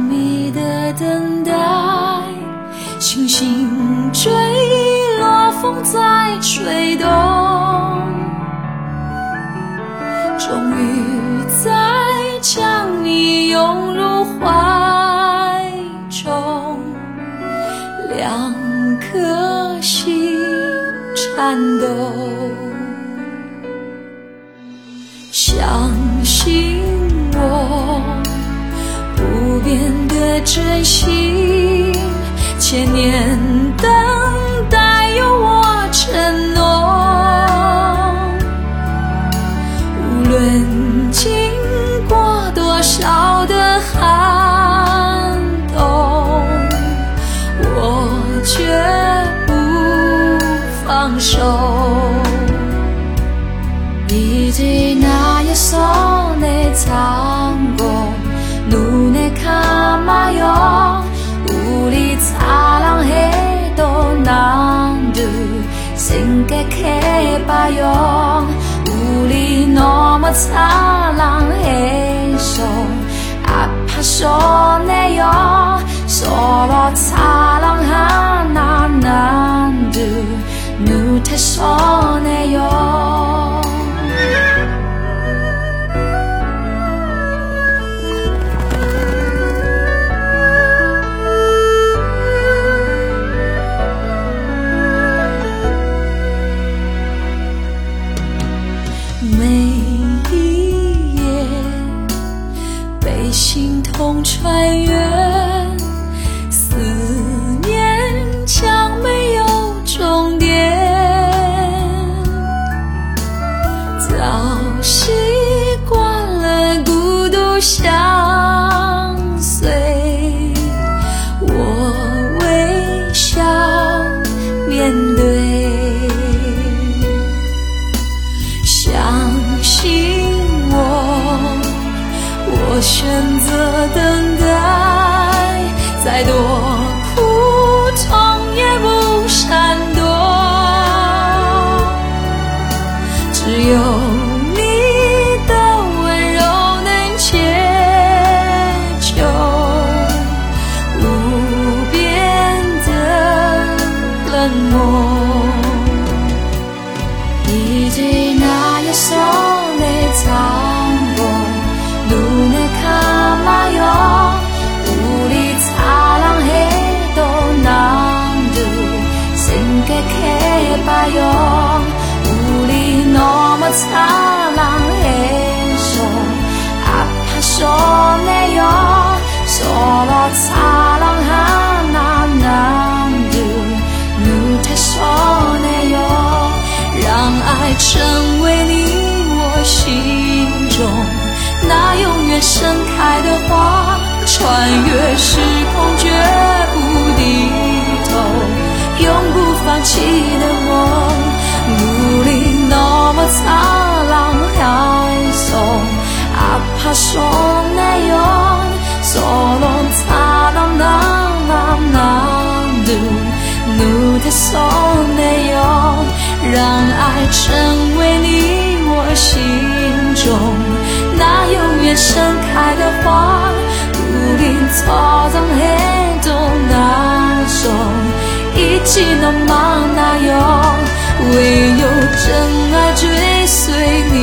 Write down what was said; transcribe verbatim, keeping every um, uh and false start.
密的等待，星星坠落，风在吹动，终于在将你拥入怀中，两颗心颤抖。相信我不变的真心，千年等待有我承诺，无论经过多少的寒冬，我绝不放手。이제 나의 손에 잡고 눈에 감아요. 우리 사랑해도 난들 생각해봐요. 우리 너무 사랑해서 아파서네요. 서로 사랑하나 난들 못해서네요.心痛穿越，思念将没有终点，早习惯了孤独相随，我微笑面对，相信我我选择等待，再多苦痛也不闪躲，只有你的温柔能解救无边的冷漠。이제 나의 손에 잡고 눈을 감아요. 우리 사랑해도 남들 생각해봐요. 우리 너무 사랑해서 아파서네요. 서로 사랑하나 남들 못해서네요. 让爱成为你我心中那永远盛开的花，穿越时空绝不低头，永不放弃的梦。우리너무 사랑해서 아파서네요. 서로 사랑하나 남들 못해서네요. 让爱成为你我心中那永远盛开的花， 우린 저장해도 나서 잊지 넌 많아요. 唯有真爱追随你